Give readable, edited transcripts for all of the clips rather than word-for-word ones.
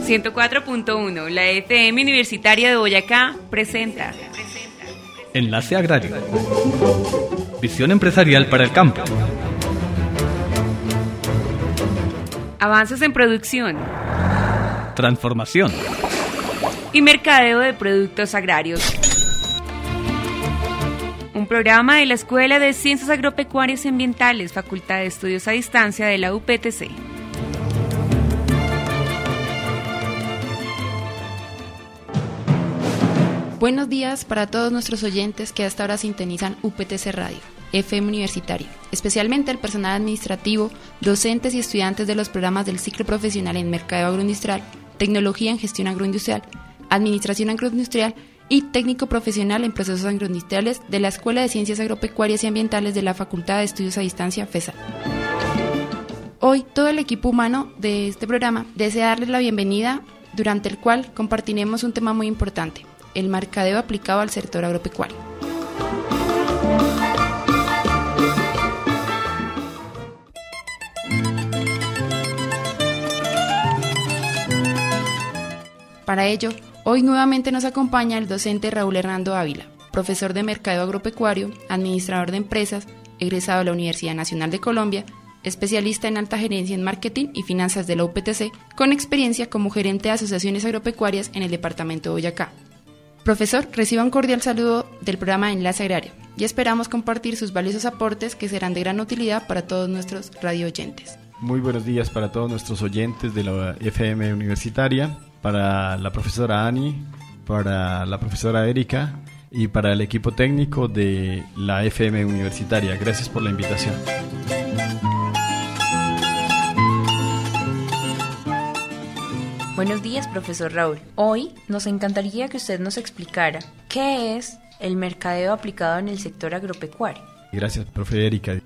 104.1, la FM Universitaria de Boyacá, presenta Enlace Agrario. Visión empresarial para el campo. Avances en producción. Transformación. Y mercadeo de productos agrarios. Un programa de la Escuela de Ciencias Agropecuarias y Ambientales, Facultad de Estudios a Distancia de la UPTC. Buenos días para todos nuestros oyentes que hasta ahora sintonizan UPTC Radio, FM Universitario, especialmente el personal administrativo, docentes y estudiantes de los programas del ciclo profesional en Mercadeo Agroindustrial, Tecnología en Gestión Agroindustrial, Administración Agroindustrial y Técnico Profesional en Procesos Agroindustriales de la Escuela de Ciencias Agropecuarias y Ambientales de la Facultad de Estudios a Distancia, FESA. Hoy, todo el equipo humano de este programa desea darles la bienvenida, durante el cual compartiremos un tema muy importante: el mercadeo aplicado al sector agropecuario. Para ello, hoy nuevamente nos acompaña el docente Raúl Hernando Ávila, profesor de Mercadeo Agropecuario, administrador de empresas, egresado de la Universidad Nacional de Colombia, especialista en alta gerencia en marketing y finanzas de la UPTC, con experiencia como gerente de asociaciones agropecuarias en el departamento de Boyacá. Profesor, reciba un cordial saludo del programa Enlace Agrario y esperamos compartir sus valiosos aportes que serán de gran utilidad para todos nuestros radio oyentes. Muy buenos días para todos nuestros oyentes de la FM Universitaria, para la profesora Ani, para la profesora Erika y para el equipo técnico de la FM Universitaria. Gracias por la invitación. Buenos días, profesor Raúl. Hoy nos encantaría que usted nos explicara qué es el mercadeo aplicado en el sector agropecuario. Gracias, profe Erika.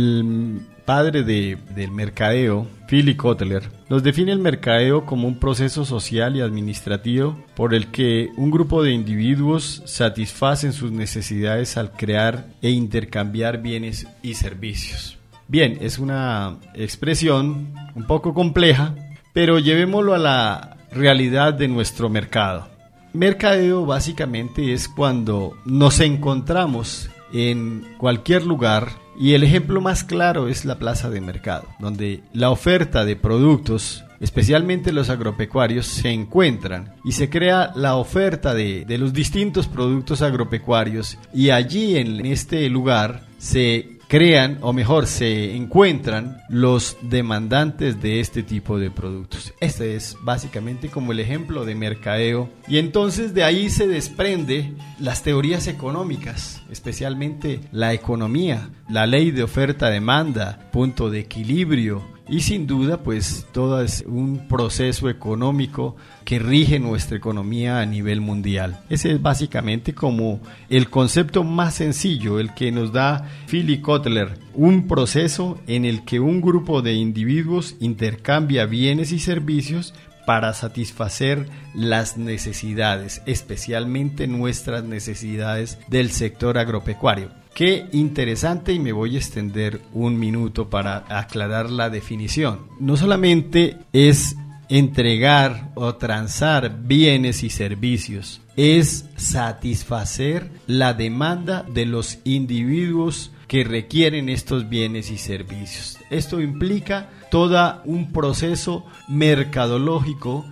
El padre del mercadeo, Philip Kotler, nos define el mercadeo como un proceso social y administrativo por el que un grupo de individuos satisfacen sus necesidades al crear e intercambiar bienes y servicios. Bien, es una expresión un poco compleja, pero llevémoslo a la realidad de nuestro mercado. Mercadeo básicamente es cuando nos encontramos en cualquier lugar, y el ejemplo más claro es la plaza de mercado, donde la oferta de productos, especialmente los agropecuarios, se encuentran y se crea la oferta de los distintos productos agropecuarios, y allí en este lugar se crean, o mejor, se encuentran los demandantes de este tipo de productos. Este es básicamente como el ejemplo de mercadeo, y entonces de ahí se desprende las teorías económicas, especialmente la economía, la ley de oferta-demanda, punto de equilibrio, y sin duda pues todo es un proceso económico que rige nuestra economía a nivel mundial. Ese es básicamente como el concepto más sencillo, el que nos da Philip Kotler, un proceso en el que un grupo de individuos intercambia bienes y servicios para satisfacer las necesidades, especialmente nuestras necesidades del sector agropecuario. Qué interesante, y me voy a extender un minuto para aclarar la definición. No solamente es entregar o transar bienes y servicios, es satisfacer la demanda de los individuos que requieren estos bienes y servicios. Esto implica todo un proceso mercadológico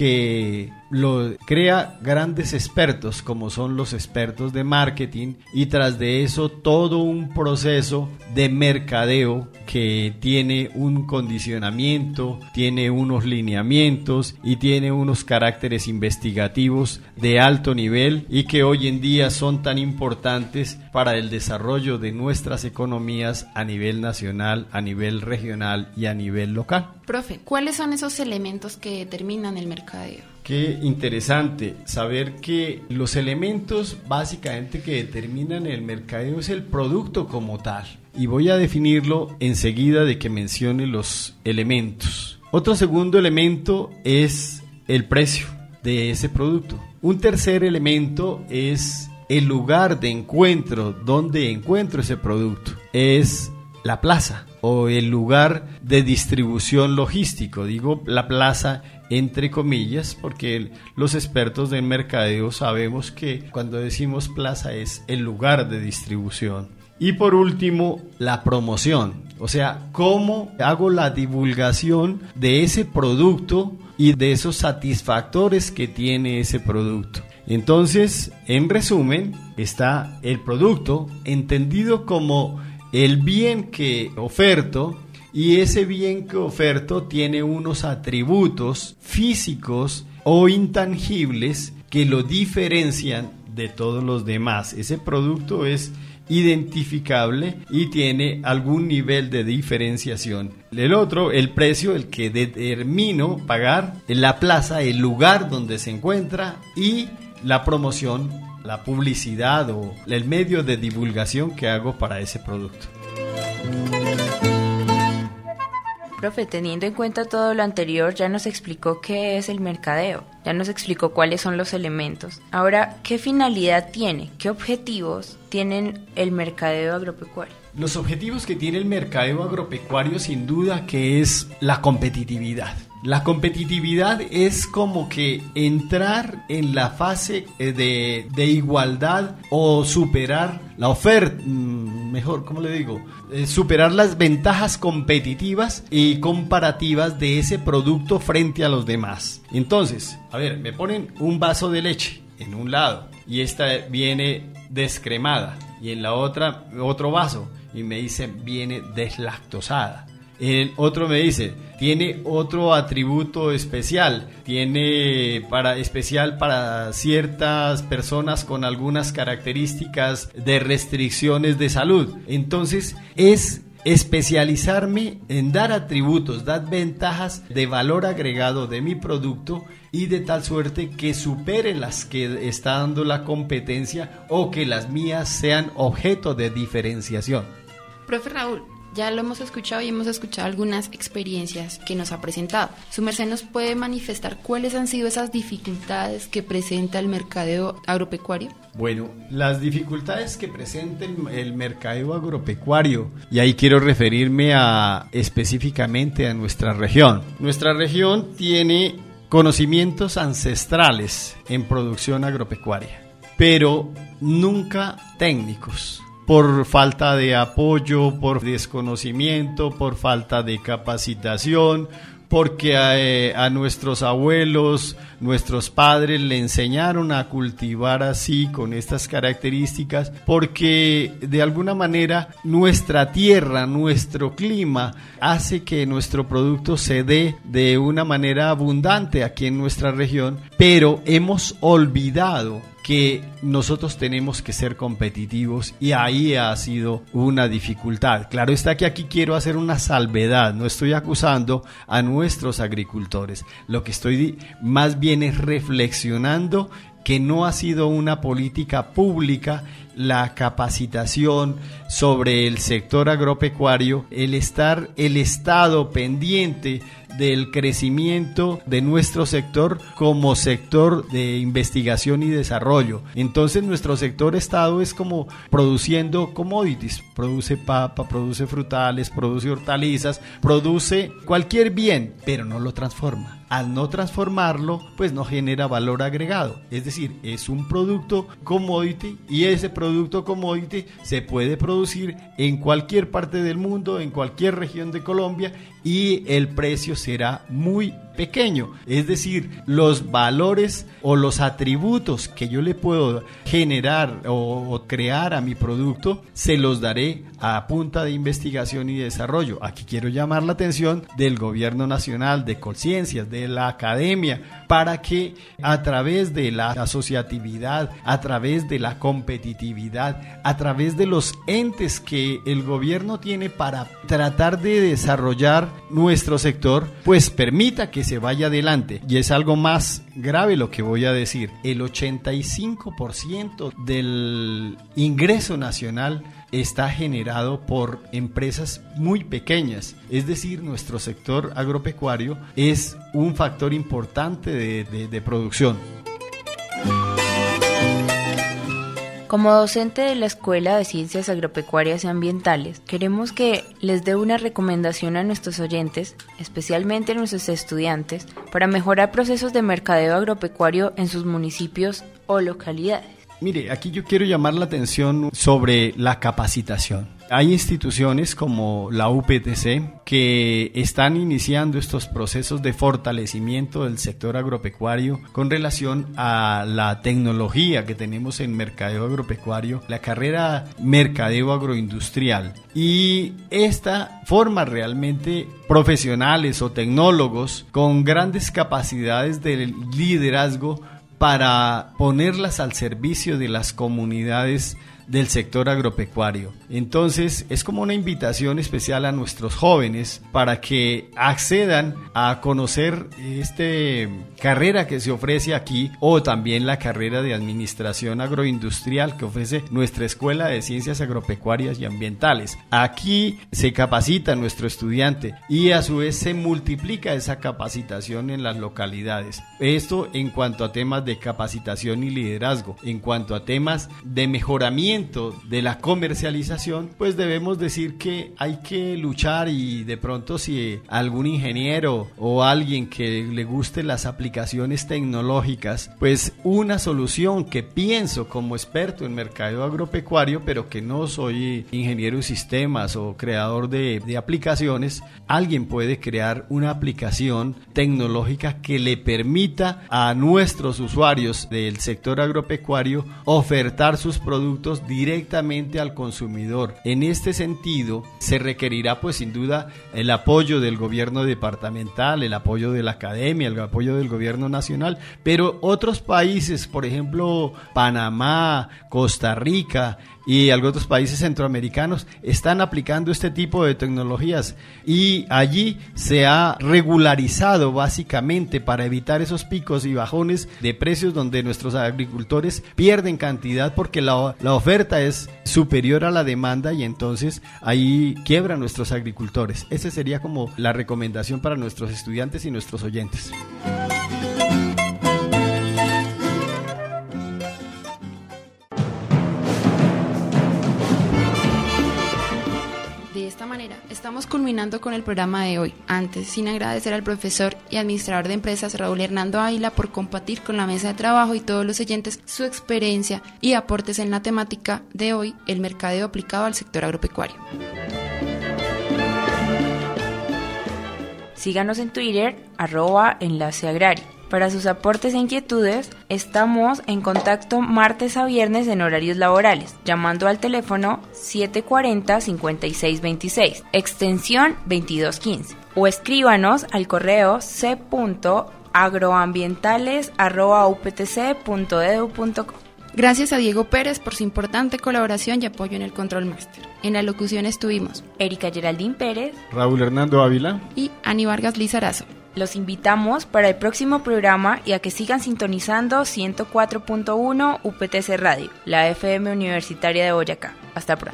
que lo crea grandes expertos, como son los expertos de marketing, y tras de eso todo un proceso de mercadeo que tiene un condicionamiento, tiene unos lineamientos y tiene unos caracteres investigativos de alto nivel, y que hoy en día son tan importantes para el desarrollo de nuestras economías a nivel nacional, a nivel regional y a nivel local. Profe, ¿cuáles son esos elementos que determinan el mercadeo? Qué interesante saber que los elementos básicamente que determinan el mercadeo es el producto como tal, y voy a definirlo enseguida de que mencione los elementos. Otro segundo elemento es el precio de ese producto. Un tercer elemento es el lugar de encuentro, donde encuentro ese producto. Es la plaza o el lugar de distribución logístico. Digo la plaza entre comillas, porque los expertos del mercadeo sabemos que cuando decimos plaza es el lugar de distribución. Y por último, la promoción, o sea, cómo hago la divulgación de ese producto y de esos satisfactores que tiene ese producto. Entonces, en resumen, está el producto entendido como el bien que oferto, y ese bien que oferto tiene unos atributos físicos o intangibles que lo diferencian de todos los demás. Ese producto es identificable y tiene algún nivel de diferenciación. El otro, el precio, el que determino pagar, la plaza, el lugar donde se encuentra, y la promoción, la publicidad o el medio de divulgación que hago para ese producto. Profe, teniendo en cuenta todo lo anterior, ya nos explicó qué es el mercadeo, ya nos explicó cuáles son los elementos. Ahora, ¿qué finalidad tiene? ¿Qué objetivos tienen el mercadeo agropecuario? Los objetivos que tiene el mercadeo agropecuario, sin duda, que es la competitividad. La competitividad es como que entrar en la fase de igualdad o superar la oferta, mejor, ¿cómo le digo? Superar las ventajas competitivas y comparativas de ese producto frente a los demás. Entonces, a ver, me ponen un vaso de leche en un lado y esta viene descremada, y en la otra otro vaso y me dicen viene deslactosada. El otro me dice, tiene otro atributo especial, tiene especial para ciertas personas con algunas características de restricciones de salud. Entonces es especializarme en dar atributos, dar ventajas de valor agregado de mi producto, y de tal suerte que supere las que está dando la competencia o que las mías sean objeto de diferenciación. Profe Raúl, ya lo hemos escuchado y hemos escuchado algunas experiencias que nos ha presentado. ¿Su merced nos puede manifestar cuáles han sido esas dificultades que presenta el mercadeo agropecuario? Bueno, las dificultades que presenta el mercadeo agropecuario, y ahí quiero referirme específicamente a nuestra región. Nuestra región tiene conocimientos ancestrales en producción agropecuaria, pero nunca técnicos. Por falta de apoyo, por desconocimiento, por falta de capacitación, porque a nuestros abuelos, nuestros padres le enseñaron a cultivar así, con estas características, porque de alguna manera nuestra tierra, nuestro clima, hace que nuestro producto se dé de una manera abundante aquí en nuestra región, pero hemos olvidado que nosotros tenemos que ser competitivos, y ahí ha sido una dificultad. Claro está que aquí quiero hacer una salvedad, no estoy acusando a nuestros agricultores, lo que estoy más bien es reflexionando que no ha sido una política pública la capacitación sobre el sector agropecuario, el Estado pendiente del crecimiento de nuestro sector como sector de investigación y desarrollo. Entonces nuestro sector Estado es como produciendo commodities, produce papa, produce frutales, produce hortalizas, produce cualquier bien, pero no lo transforma. Al no transformarlo, pues no genera valor agregado. Es decir, es un producto commodity, y ese producto commodity se puede producir en cualquier parte del mundo, en cualquier región de Colombia, y el precio será muy pequeño. Es decir, los valores o los atributos que yo le puedo generar o crear a mi producto, se los daré a punta de investigación y desarrollo. Aquí quiero llamar la atención del gobierno nacional, de Colciencias, de la academia, para que a través de la asociatividad, a través de la competitividad, a través de los entes que el gobierno tiene para tratar de desarrollar nuestro sector, pues permita que se vaya adelante. Y es algo más grave lo que voy a decir: el 85% del ingreso nacional está generado por empresas muy pequeñas. Es decir, nuestro sector agropecuario es un factor importante de producción. Como docente de la Escuela de Ciencias Agropecuarias y Ambientales, queremos que les dé una recomendación a nuestros oyentes, especialmente a nuestros estudiantes, para mejorar procesos de mercadeo agropecuario en sus municipios o localidades. Mire, aquí yo quiero llamar la atención sobre la capacitación. Hay instituciones como la UPTC que están iniciando estos procesos de fortalecimiento del sector agropecuario con relación a la tecnología que tenemos en mercadeo agropecuario, la carrera mercadeo agroindustrial. Y esta forma realmente profesionales o tecnólogos con grandes capacidades de liderazgo para ponerlas al servicio de las comunidades del sector agropecuario. Entonces es como una invitación especial a nuestros jóvenes para que accedan a conocer esta carrera que se ofrece aquí, o también la carrera de administración agroindustrial que ofrece nuestra Escuela de Ciencias Agropecuarias y Ambientales. Aquí se capacita a nuestro estudiante y a su vez se multiplica esa capacitación en las localidades. Esto en cuanto a temas de capacitación y liderazgo. En cuanto a temas de mejoramiento de la comercialización, pues debemos decir que hay que luchar, y de pronto si algún ingeniero o alguien que le guste las aplicaciones tecnológicas, pues una solución que pienso como experto en mercadeo agropecuario, pero que no soy ingeniero en sistemas o creador de aplicaciones, alguien puede crear una aplicación tecnológica que le permita a nuestros usuarios del sector agropecuario ofertar sus productos directamente al consumidor. En este sentido, se requerirá pues sin duda el apoyo del gobierno departamental, el apoyo de la academia, el apoyo del gobierno nacional, pero otros países, por ejemplo Panamá, Costa Rica y algunos países centroamericanos, están aplicando este tipo de tecnologías, y allí se ha regularizado básicamente para evitar esos picos y bajones de precios donde nuestros agricultores pierden cantidad porque la oferta es superior a la demanda, y entonces ahí quiebran nuestros agricultores. Esa sería como la recomendación para nuestros estudiantes y nuestros oyentes. De esta manera, estamos culminando con el programa de hoy. Antes, sin agradecer al profesor y administrador de empresas Raúl Hernando Ávila por compartir con la mesa de trabajo y todos los oyentes su experiencia y aportes en la temática de hoy, el mercadeo aplicado al sector agropecuario. Síganos en Twitter, @enlaceagrario. Para sus aportes e inquietudes, estamos en contacto martes a viernes en horarios laborales, llamando al teléfono 740-5626, extensión 2215, o escríbanos al correo c.agroambientales@uptc.edu.co. Gracias a Diego Pérez por su importante colaboración y apoyo en el Control Master. En la locución estuvimos Erika Geraldine Pérez, Raúl Hernando Ávila y Ani Vargas Lizarazo. Los invitamos para el próximo programa y a que sigan sintonizando 104.1 UPTC Radio, la FM Universitaria de Boyacá. Hasta pronto.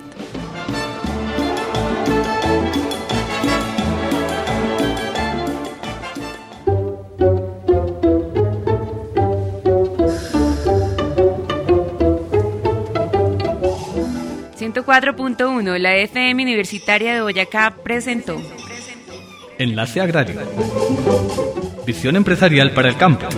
.104.1, la FM Universitaria de Boyacá presentó Enlace Agrario. Visión empresarial para el campo.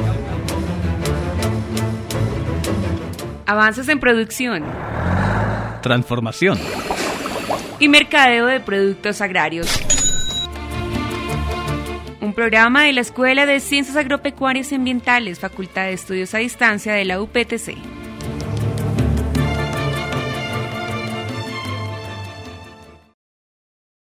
Avances en producción. Transformación. Y mercadeo de productos agrarios. Un programa de la Escuela de Ciencias Agropecuarias y Ambientales, Facultad de Estudios a Distancia de la UPTC.